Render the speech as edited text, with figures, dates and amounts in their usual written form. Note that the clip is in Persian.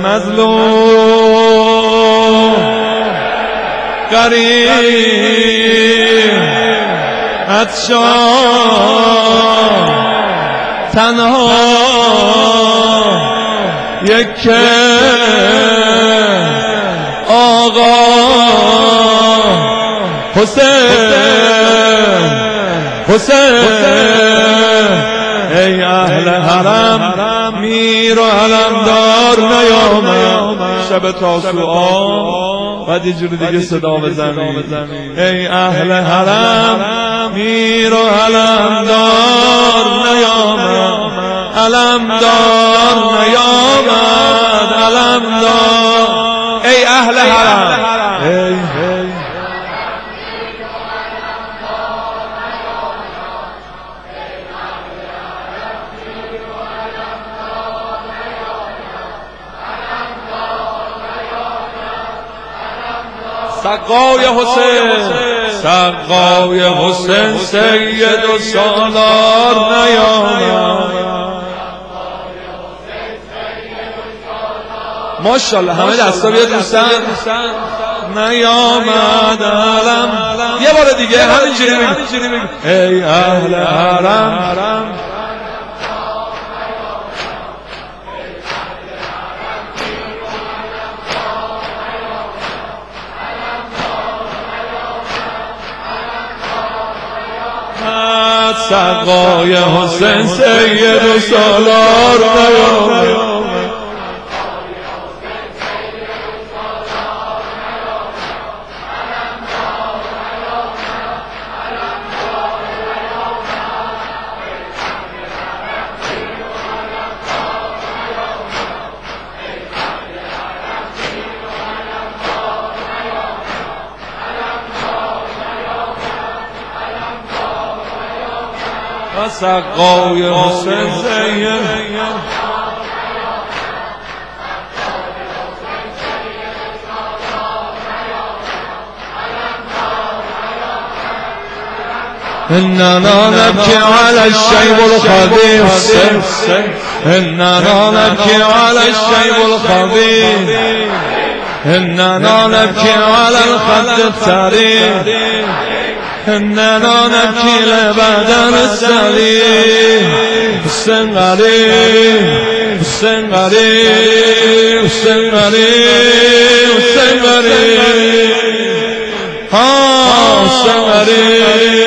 مظلوم غریب عطشان تنها یک آقا حسین ای اهل حرم میر و علمدار نیامد شب تاسوعا بعد یه جوری دیگه صدا بزنید ای اهل حرم میر و علمدار نیامد علمدار نیامد علمدار ای اهل حرم سقای حسین سید و سالار نیامد ماشاءالله همه دستا بیاد دوستان نیامد علم یه بار دیگه همینجوری بگید ای اهل حرم سقای حسین سید و سالار نیامد سقای حسین سید إننا نبكي على الشيب الخبيث إننا نبكي على الشيب الخبيث إننا نبكي على الخد التاريخ إننا نبكي لبدن السليم حسين غريب حسين غريب حسين غريب حسين غريب حسين غريب